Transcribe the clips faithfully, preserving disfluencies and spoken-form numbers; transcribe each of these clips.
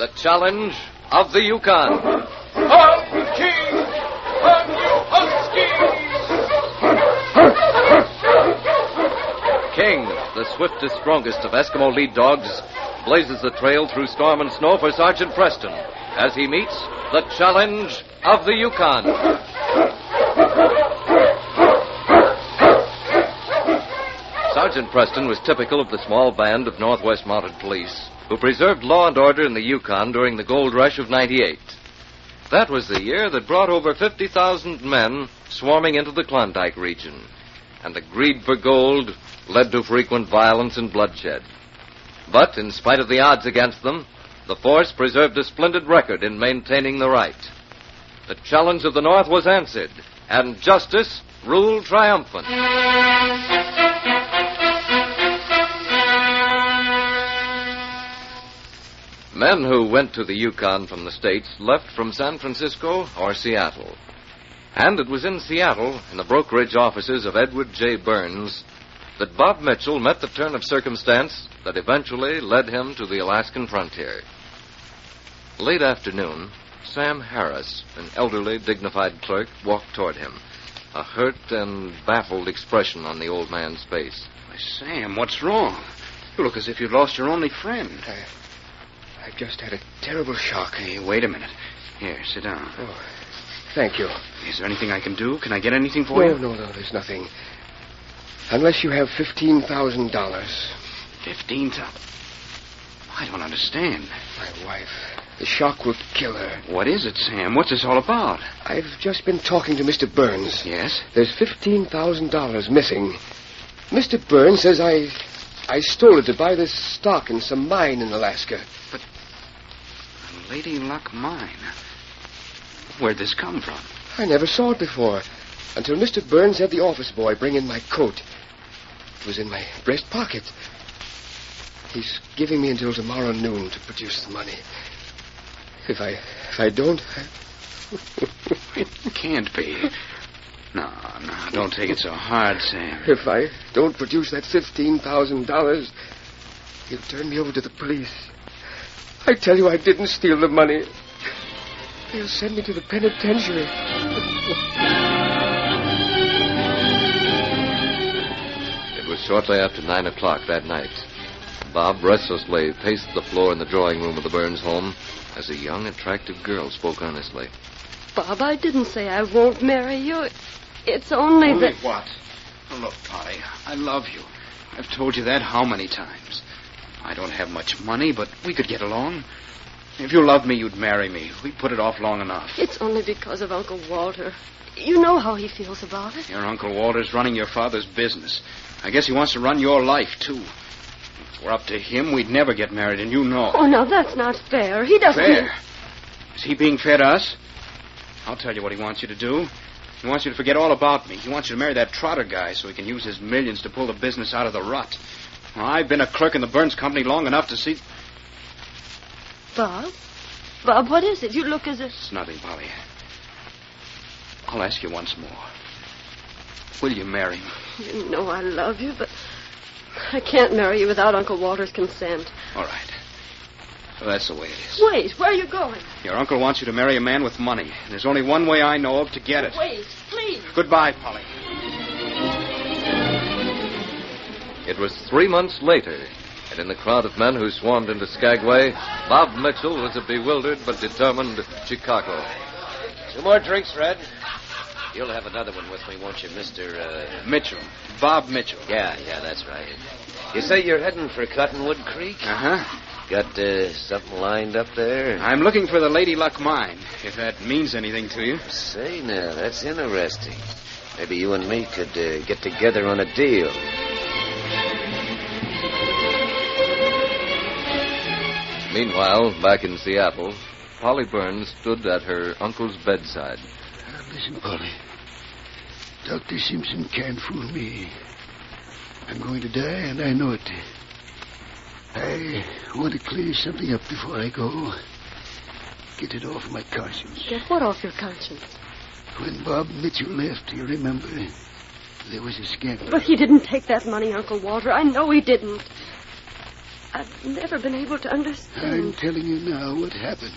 The challenge of the Yukon. Husky! On you Huskies! King, the swiftest, strongest of Eskimo lead dogs, blazes the trail through storm and snow for Sergeant Preston as he meets the challenge of the Yukon. Sergeant Preston was typical of the small band of Northwest Mounted Police who preserved law and order in the Yukon during the gold rush of ninety-eight. That was the year that brought over fifty thousand men swarming into the Klondike region, and the greed for gold led to frequent violence and bloodshed. But in spite of the odds against them, the force preserved a splendid record in maintaining the right. The challenge of the North was answered, and justice ruled triumphant. Men who went to the Yukon from the States left from San Francisco or Seattle. And it was in Seattle, in the brokerage offices of Edward J. Burns, that Bob Mitchell met the turn of circumstance that eventually led him to the Alaskan frontier. Late afternoon, Sam Harris, an elderly, dignified clerk, walked toward him, a hurt and baffled expression on the old man's face. Why, Sam, what's wrong? You look as if you'd lost your only friend. I, I've just had a terrible shock. Hey, wait a minute. Here, sit down. Oh, thank you. Is there anything I can do? Can I get anything for you? No, no, no, there's nothing. Unless you have fifteen thousand dollars. Fifteen thousand? I don't understand. My wife. The shock will kill her. What is it, Sam? What's this all about? I've just been talking to Mister Burns. Yes? There's fifteen thousand dollars missing. Mister Burns says I... I stole it to buy this stock in some mine in Alaska. But... Lady Luck mine? Where'd this come from? I never saw it before. Until Mister Burns had the office boy bring in my coat. It was in my breast pocket. He's giving me until tomorrow noon to produce the money. If I if I don't... I... It can't be. No, no, don't take it so hard, Sam. If I don't produce that fifteen thousand dollars, he'll turn me over to the police. I tell you I didn't steal the money. They'll send me to the penitentiary. It was shortly after nine o'clock that night. Bob restlessly paced the floor in the drawing room of the Burns home as a young, attractive girl spoke earnestly. Bob, I didn't say I won't marry you. It's only, Only that... what? Look, Polly, I love you. I've told you that how many times? I don't have much money, but we could get along. If you loved me, you'd marry me. We put it off long enough. It's only because of Uncle Walter. You know how he feels about it. Your Uncle Walter's running your father's business. I guess he wants to run your life, too. If we're up to him, we'd never get married, and you know. Oh, now, that's not fair. He doesn't... Fair? Is he being fair to us? I'll tell you what he wants you to do. He wants you to forget all about me. He wants you to marry that Trotter guy so he can use his millions to pull the business out of the rut. Well, I've been a clerk in the Burns Company long enough to see... Bob? Bob, what is it? You look as if... It's nothing, Polly. I'll ask you once more. Will you marry me? You know I love you, but I can't marry you without Uncle Walter's consent. All right. So that's the way it is. Wait, where are you going? Your uncle wants you to marry a man with money. And there's only one way I know of to get it. Wait, please. Goodbye, Polly. It was three months later, and in the crowd of men who swarmed into Skagway, Bob Mitchell was a bewildered but determined Chicago. Two more drinks, Red. You'll have another one with me, won't you, Mister Uh... Mitchell. Bob Mitchell. Yeah, yeah, that's right. You say you're heading for Cottonwood Creek? Uh-huh. Got uh, something lined up there? I'm looking for the Lady Luck mine, if that means anything to you. Say, now, that's interesting. Maybe you and me could uh, get together on a deal. Meanwhile, back in Seattle, Polly Burns stood at her uncle's bedside. Uh, listen, Polly. Doctor Simpson can't fool me. I'm going to die, and I know it. I want to clear something up before I go. Get it off my conscience. Get what off your conscience? When Bob Mitchell left, you remember, there was a scandal. But he didn't take that money, Uncle Walter. I know he didn't. I've never been able to understand. I'm telling you now what happened.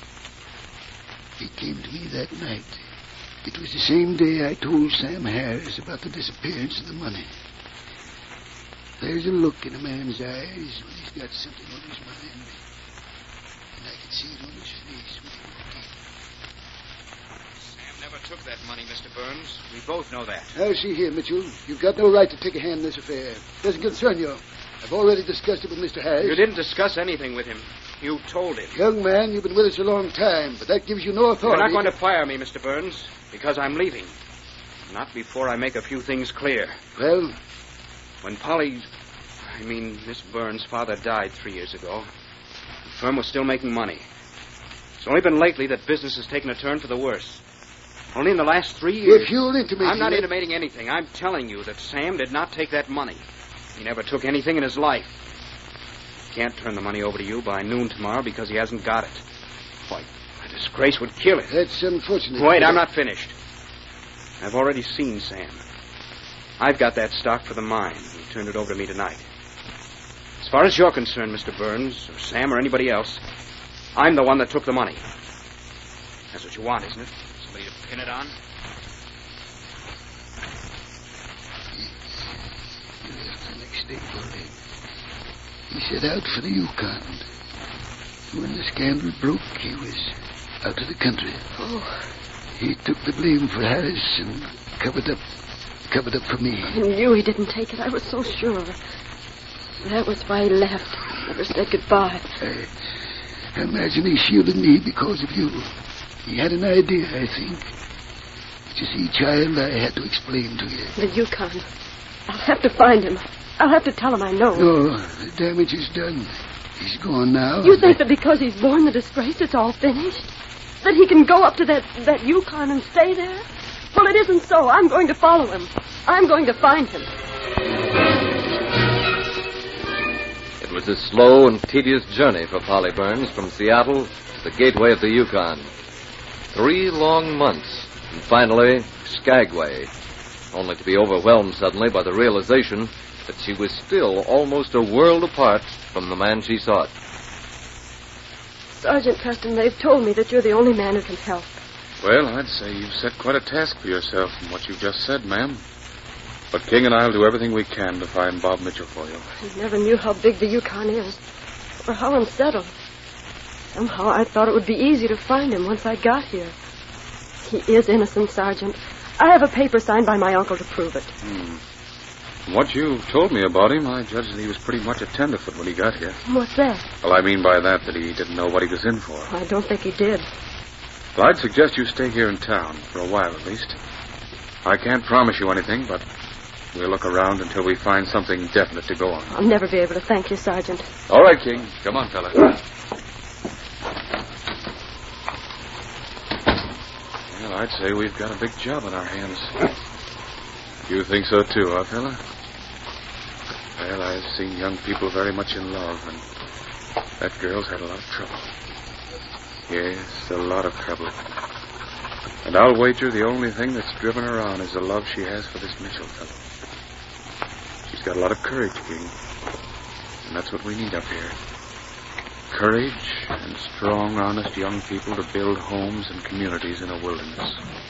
It came to me that night. It was the same day I told Sam Harris about the disappearance of the money. There's a look in a man's eyes when he's got something on his mind. And I could see it on his face when he walked in. Sam never took that money, Mister Burns. We both know that. Now, see here, Mitchell. You've got no right to take a hand in this affair. It doesn't concern you. I've already discussed it with Mister Harris. You didn't discuss anything with him. You told him. Young man, you've been with us a long time, but that gives you no authority. You're not going to fire me, Mister Burns, because I'm leaving. Not before I make a few things clear. Well? When Polly, I mean, Miss Burns' father died three years ago, the firm was still making money. It's only been lately that business has taken a turn for the worse. Only in the last three years... If you'll intimate... I'm not you... intimating anything. I'm telling you that Sam did not take that money. He never took anything in his life. He can't turn the money over to you by noon tomorrow because he hasn't got it. Why, a disgrace would kill it. That's unfortunate. Wait, I'm not finished. I've already seen Sam. I've got that stock for the mine. He turned it over to me tonight. As far as you're concerned, Mister Burns, or Sam, or anybody else, I'm the one that took the money. That's what you want, isn't it? Somebody to pin it on? He left the next day for it. He set out for the Yukon. When the scandal broke, he was out of the country. Oh. He took the blame for Harris and covered up covered up for me. I knew he didn't take it. I was so sure. That was why he left. Never said goodbye. I, I imagine he shielded me because of you. He had an idea, I think. But you see, child, I had to explain to you. The Yukon. I'll have to find him. I'll have to tell him I know. No, the damage is done. He's gone now. You think that because he's borne the disgrace, it's all finished? That he can go up to that, that Yukon and stay there? Well, it isn't so. I'm going to follow him. I'm going to find him. It was a slow and tedious journey for Polly Burns from Seattle to the gateway of the Yukon. Three long months, and finally, Skagway, only to be overwhelmed suddenly by the realization that she was still almost a world apart from the man she sought. Sergeant Preston, they've told me that you're the only man who can help. Well, I'd say you've set quite a task for yourself from what you've just said, ma'am. But King and I'll do everything we can to find Bob Mitchell for you. I never knew how big the Yukon is, or how unsettled. Somehow I thought it would be easy to find him once I got here. He is innocent, Sergeant. I have a paper signed by my uncle to prove it. Hmm. From what you told me about him, I judged that he was pretty much a tenderfoot when he got here. What's that? Well, I mean by that that he didn't know what he was in for. I don't think he did. Well, I'd suggest you stay here in town, for a while at least. I can't promise you anything, but we'll look around until we find something definite to go on. I'll never be able to thank you, Sergeant. All right, King. Come on, fella. Well, I'd say we've got a big job on our hands. You think so, too, huh, fella? Well, I've seen young people very much in love, and that girl's had a lot of trouble. Yes, a lot of trouble. And I'll wager the only thing that's driven her on is the love she has for this Mitchell fellow. She's got a lot of courage, King. And that's what we need up here. Courage and strong, honest young people to build homes and communities in a wilderness.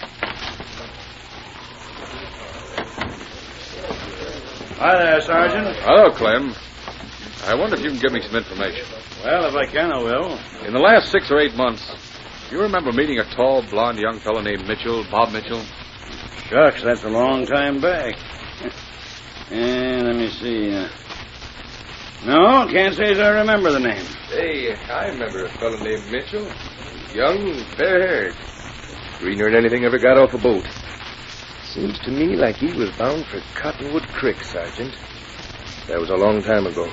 Hi there, Sergeant. Hello, Clem. I wonder if you can give me some information. Well, if I can, I will. In the last six or eight months, do you remember meeting a tall, blonde young fellow named Mitchell, Bob Mitchell? Shucks, that's a long time back. And let me see. Uh, no, can't say as I remember the name. Hey, I remember a fellow named Mitchell. Young, fair-haired. Greener than anything ever got off a boat. Seems to me like he was bound for Cottonwood Creek, Sergeant. That was a long time ago.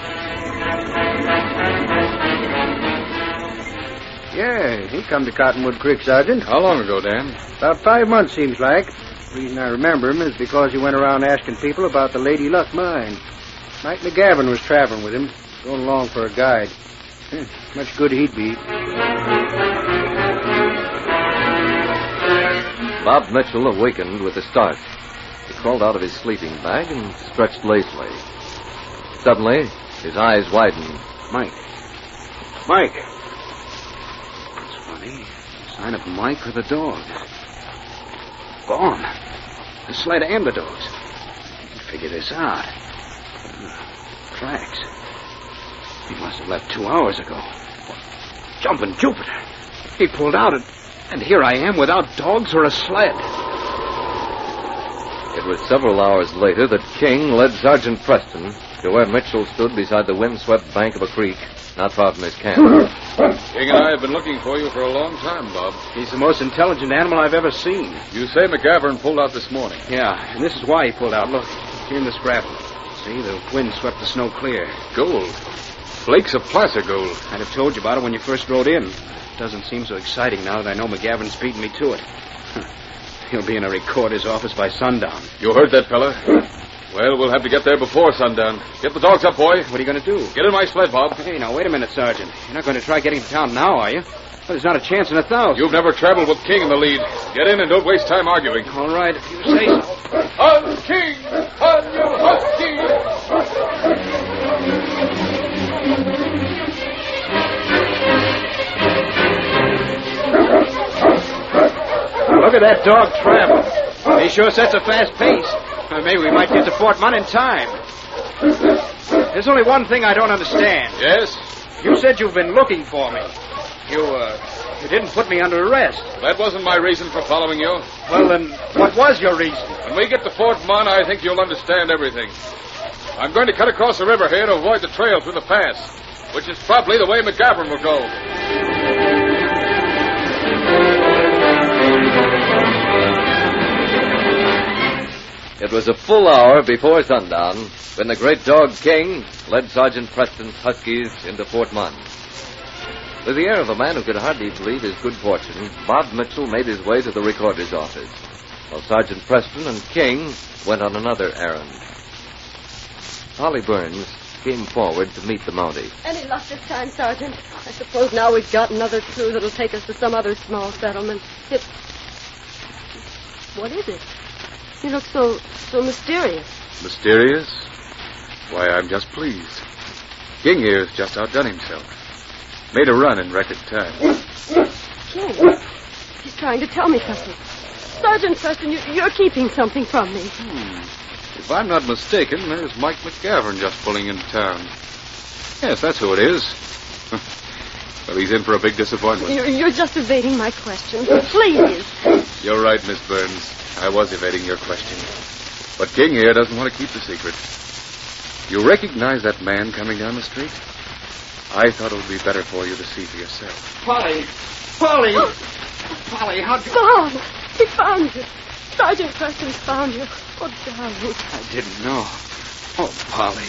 Yeah, he come to Cottonwood Creek, Sergeant. How long ago, Dan? About five months, seems like. The reason I remember him is because he went around asking people about the Lady Luck mine. Mike McGavin was traveling with him, going along for a guide. Hmm, much good he'd be. Bob Mitchell awakened with a start. He crawled out of his sleeping bag and stretched lazily. Suddenly, his eyes widened, Mike. Mike. That's funny. Sign of Mike or the dog. Gone. The sled and the dogs. I can figure this out. Tracks. He must have left two hours ago. Jumping Jupiter. He pulled out, and, and here I am without dogs or a sled. It was several hours later that King led Sergeant Preston to where Mitchell stood beside the windswept bank of a creek not far from his camp. King and I have been looking for you for a long time, Bob. He's the most intelligent animal I've ever seen. You say McGavern pulled out this morning. Yeah, and this is why he pulled out. Look, here in this gravel. See, the wind swept the snow clear. Gold. Flakes of placer gold. I'd have told you about it when you first rode in. It doesn't seem so exciting now that I know McGavern's beaten me to it. He'll be in a recorder's office by sundown. You heard that, fella? Well, we'll have to get there before sundown. Get the dogs up, boy. What are you going to do? Get in my sled, Bob. Hey, now, wait a minute, Sergeant. You're not going to try getting to town now, are you? Well, there's not a chance in a thousand. You've never traveled with King in the lead. Get in and don't waste time arguing. All right, if you say so. On King! On you, Husky! Look at that dog travel. He sure sets a fast pace. Well, maybe we might get to Fort Munn in time. There's only one thing I don't understand. Yes? You said you've been looking for me. You, uh, you didn't put me under arrest. That wasn't my reason for following you. Well, then, what was your reason? When we get to Fort Munn, I think you'll understand everything. I'm going to cut across the river here to avoid the trail through the pass, which is probably the way McGavern will go. It was a full hour before sundown when the great dog King led Sergeant Preston's Huskies into Fort Munn. With the air of a man who could hardly believe his good fortune, Bob Mitchell made his way to the recorder's office, while Sergeant Preston and King went on another errand. Polly Burns came forward to meet the Mountie. Any luck this time, Sergeant? I suppose now we've got another clue that'll take us to some other small settlement. It... What is it? You look so, so mysterious. Mysterious? Why, I'm just pleased. King here's just outdone himself. Made a run in record time. King? He's trying to tell me something. Sergeant Preston, you, you're keeping something from me. Hmm. If I'm not mistaken, there's Mike McGavern just pulling into town. Yes, that's who it is. Well, he's in for a big disappointment. You're, you're just evading my question. Please. You're right, Miss Burns. I was evading your question. But King here doesn't want to keep the secret. You recognize that man coming down the street? I thought it would be better for you to see for yourself. Polly! Polly! Polly, how'd you... Bob! He found you. Sergeant Preston's found you. Oh, darling. I didn't know. Oh, Polly.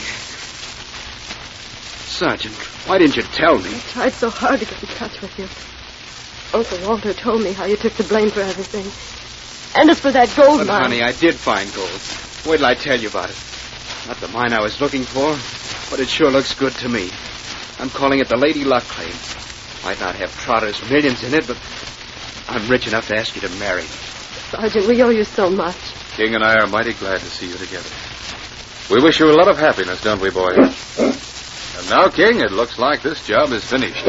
Sergeant, why didn't you tell me? I tried so hard to get in touch with you. Uncle Walter told me how you took the blame for everything. And as for that gold But, mine... honey, I did find gold. Wait till I tell you about it. Not the mine I was looking for, but it sure looks good to me. I'm calling it the Lady Luck claim. Might not have Trotter's millions in it, but I'm rich enough to ask you to marry me. Sergeant, we owe you so much. King and I are mighty glad to see you together. We wish you a lot of happiness, don't we, boy? And now, King, it looks like this job is finished.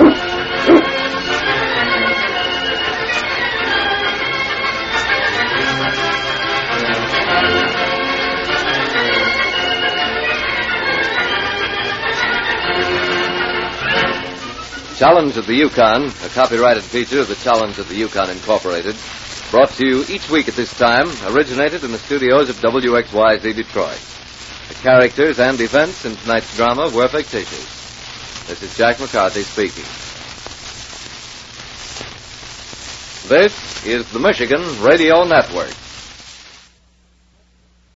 Challenge of the Yukon, a copyrighted feature of the Challenge of the Yukon Incorporated, brought to you each week at this time, originated in the studios of W X Y Z Detroit. The characters and events in tonight's drama were fictitious. This is Jack McCarthy speaking. This is the Michigan Radio Network.